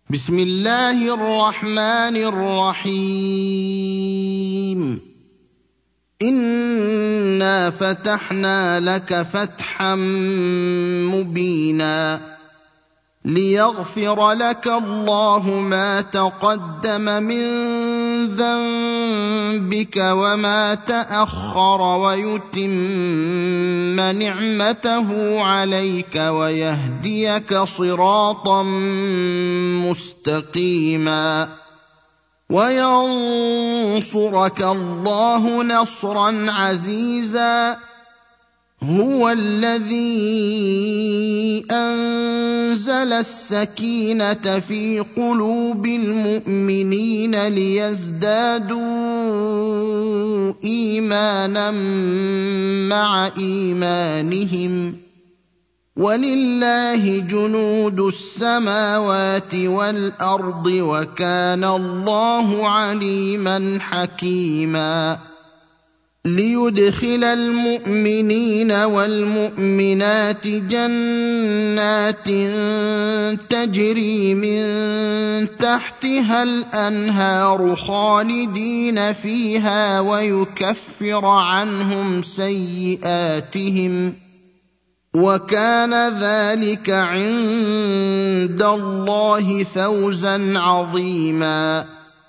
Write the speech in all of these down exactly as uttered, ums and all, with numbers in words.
بسم الله الرحمن الرحيم إنا فتحنا لك فتحا مبينا ليغفر لك الله ما تقدم من ذنبك وما تأخر ويتم نعمته عليك ويهديك صراطا مستقيما وينصرك الله نصرا عزيزا هو الذي أنزل السكينة في قلوب المؤمنين ليزدادوا إيمانا مع إيمانهم ولله جنود السماوات والأرض وكان الله عليما حكيما ليدخل المؤمنين والمؤمنات جنات تجري من تحتها الأنهار خالدين فيها ويكفر عنهم سيئاتهم وكان ذلك عند الله فوزا عظيما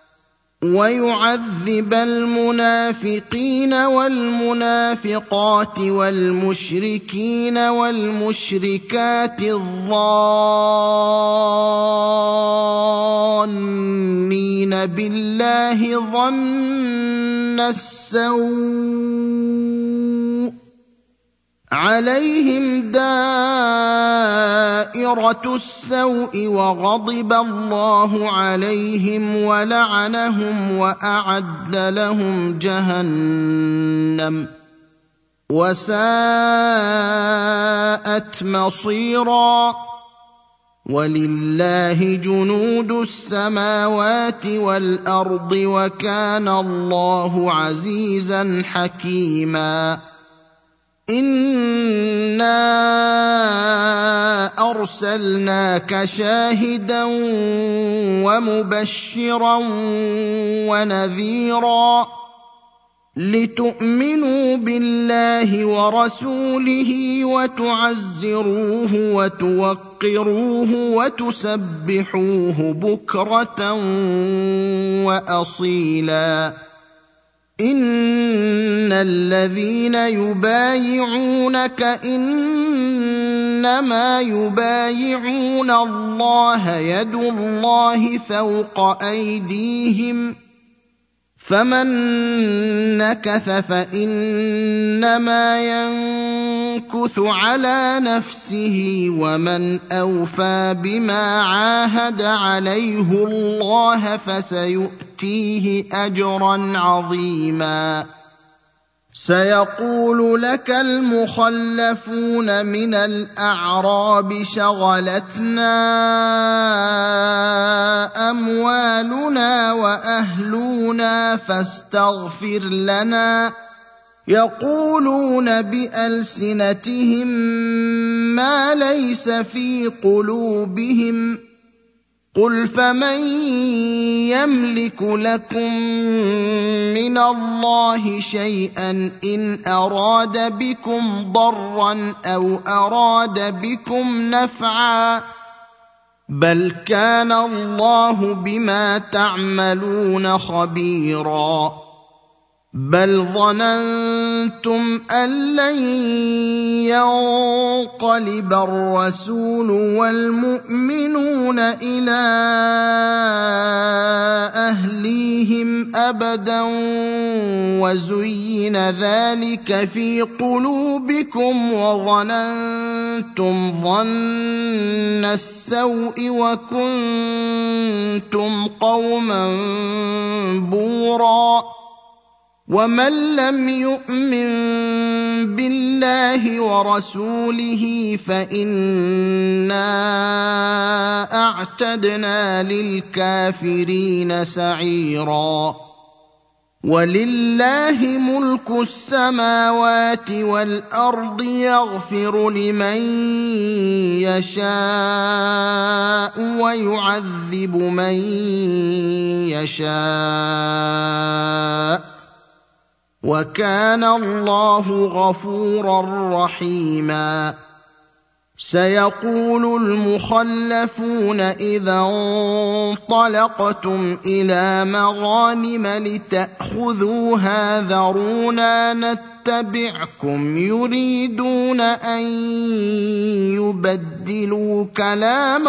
ويعذب المنافقين والمنافقات والمشركين والمشركات الظانين بالله ظن السوء عليهم دائرة السوء وغضب الله عليهم ولعنهم وأعد لهم جهنم وساءت مصيرا ولله جنود السماوات والأرض وكان الله عزيزا حكيما إنا أرسلناك شاهدا ومبشرا ونذيرا لتؤمنوا بالله ورسوله وتعزروه وتوقروه وتسبحوه بكرة وأصيلا إن الذين يبايعونك إنما يبايعون الله يد الله فوق أيديهم فمن نكث فإنما ينكث على نفسه ومن أوفى بما عاهد عليه الله فسيؤتيه أجرا عظيما سيقول لك المخلفون من الأعراب شغلتنا أموالنا وأهلنا فاستغفر لنا يقولون بألسنتهم ما ليس في قلوبهم قل فمن يملك لكم من الله شيئا إن أراد بكم ضرا أو أراد بكم نفعا بل كان الله بما تعملون خبيرا بل ظننتم أن لن ينقلب الرسول والمؤمنون إلى أهليهم أبدا وزين ذلك في قلوبكم وظننتم ظن السوء وكنتم قوما بورا ومن لم يؤمن بالله ورسوله فإنا أعتدنا للكافرين سعيرا وَلِلَّهِ مُلْكُ السَّمَاوَاتِ وَالْأَرْضِ يَغْفِرُ لِمَن يَشَاءُ وَيُعَذِّبُ مَن يَشَاءُ ۚ وَكَانَ اللَّهُ غَفُورًا رَّحِيمًا. سيقول المخلفون إذا انطلقتم إلى مغانم لتأخذوها ذرونا نتبعكم يريدون أن يبدلوا كلام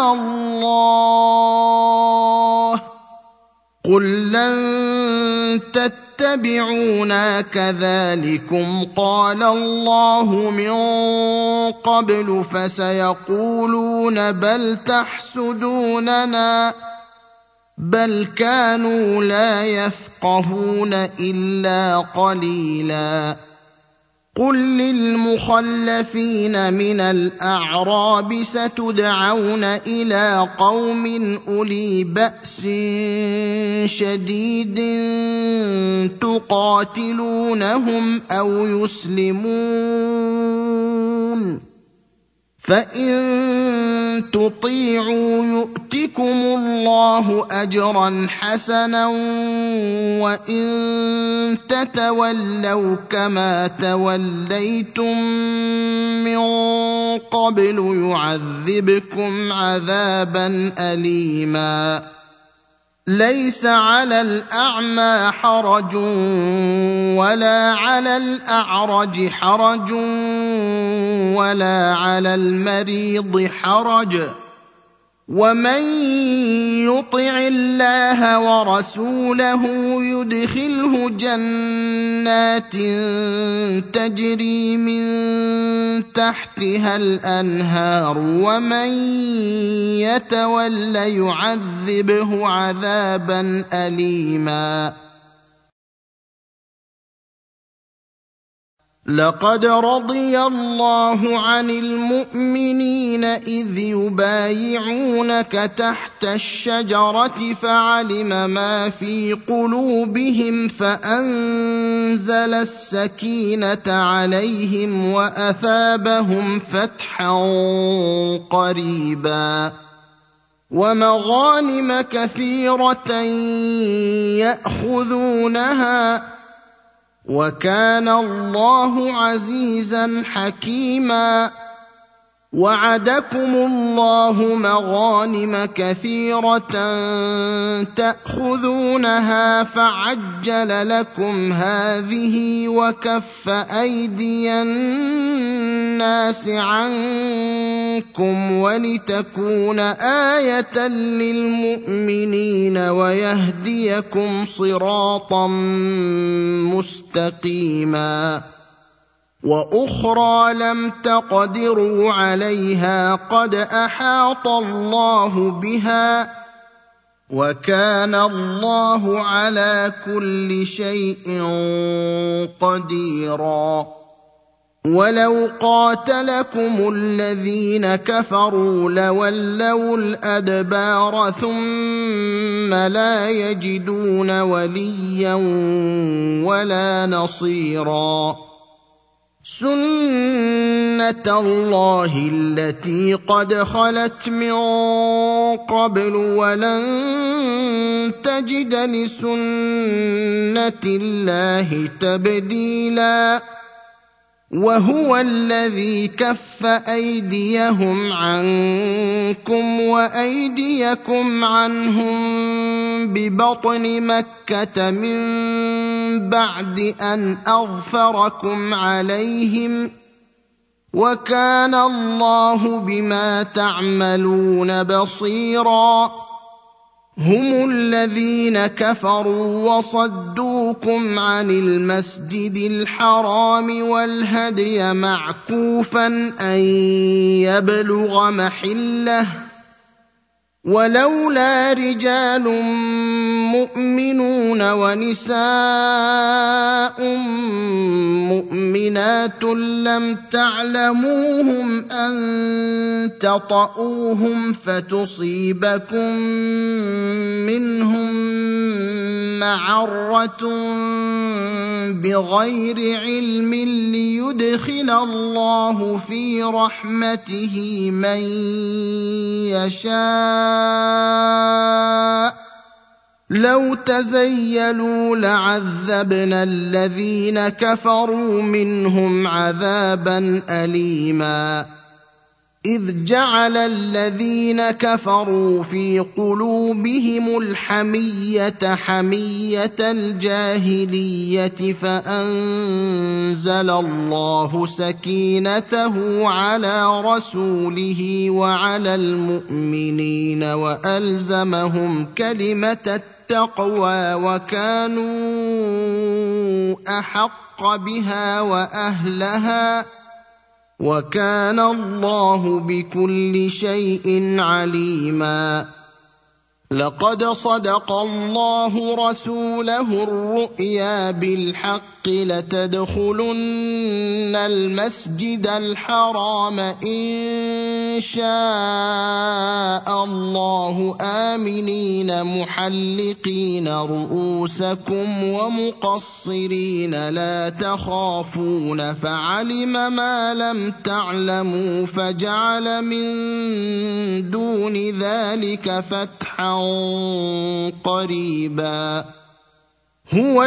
الله قل لن تتبعونا كذلكم قال الله من قبل فسيقولون بل تحسدوننا بل كانوا لا يفقهون إلا قليلا. قل للمخلفين من الأعراب ستدعون إلى قوم أولي بأس شديد تقاتلونهم أو يسلمون فإن تطيعوا يؤتكم الله أجرا حسنا وإن تتولوا كما توليتم من قبل يعذبكم عذابا أليما. ليس على الأعمى حرج ولا على الأعرج حرج ولا على المريض حرج ومن يطع الله ورسوله يدخله جنات تجري من تحتها الأنهار ومن يتول يعذبه عذابا أليما. لقد رضي الله عن المؤمنين إذ يبايعونك تحت الشجرة فعلم ما في قلوبهم فأنزل السكينة عليهم وأثابهم فتحا قريبا ومغانم كثيرة يأخذونها وكان الله عزيزا حكيما. وعدكم الله مغانم كثيرة تأخذونها فعجل لكم هذه وكف أيدي الناس عنكم ولتكون آية للمؤمنين ويهديكم صراطا مستقيما. وأخرى لم تقدروا عليها قد أحاط الله بها وكان الله على كل شيء قديرا. ولو قاتلكم الذين كفروا لولوا الأدبار ثم لا يجدون وليا ولا نصيرا. سنة الله التي قد خلت من قبل ولن تجد لسنة الله تبديلا. وهو الذي كف أيديهم عنكم وأيديكم عنهم ببطن مكة من بعد أن أظفركم عليهم وكان الله بما تعملون بصيرا. هم الذين كفروا وصدوكم عن المسجد الحرام والهدي معكوفا أن يبلغ محله ولولا رجال مؤمنون ونساء مؤمنات لم تعلموهم أن تطؤوهم فتصيبكم منهم معرة بغير علم ليدخل الله في رحمته من يشاء لو تزيلوا لعذبنا الذين كفروا منهم عذابا أليما إذ جعل الذين كفروا في قلوبهم الحمية حمية الجاهلية فأنزل الله سكينته على رسوله وعلى المؤمنين وألزمهم كلمة التقوى وكانوا أحق بها وأهلها وكان الله بكل شيء عليما لقد صدق الله رسوله الرؤيا بالحق لتدخلن المسجد الحرام إن شاء الله آمنين محلقين رؤوسكم ومقصرين لا تخافون فعلم ما لم تعلموا فجعل من دون ذلك فتحا قريبا هو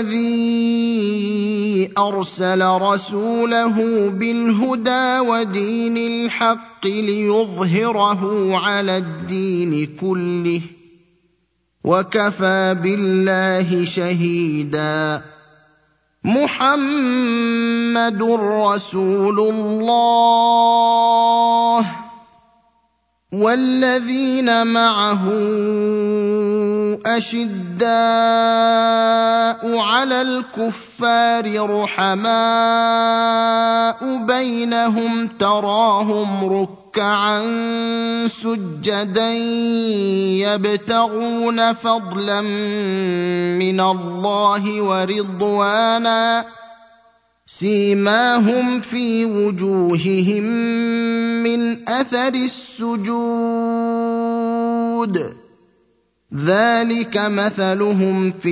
الذي أرسل رسوله بالهدى ودين الحق ليظهره على الدين كله وكفى بالله شهيدا محمد رسول الله والذين معه أشداء على الكفار رحماء بينهم تراهم ركعا سجدا يبتغون فضلا من الله ورضوانا سيماهم في وجوههم من أثر السجود ذلك مثلهم في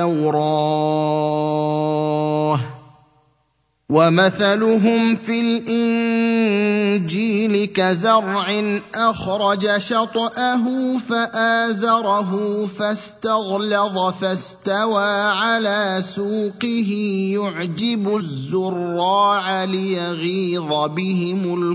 التوراة ومثلهم في الإنجيل كزرع أخرج شطأه فآزره فاستغلظ فاستوى على سوقه يعجب الزراع ليغيظ بهم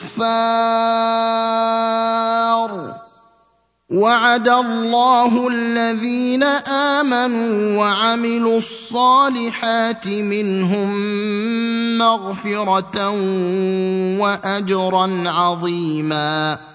الكفار وعد الله الذين آمنوا وعملوا الصالحات منهم مغفرة وأجرا عظيما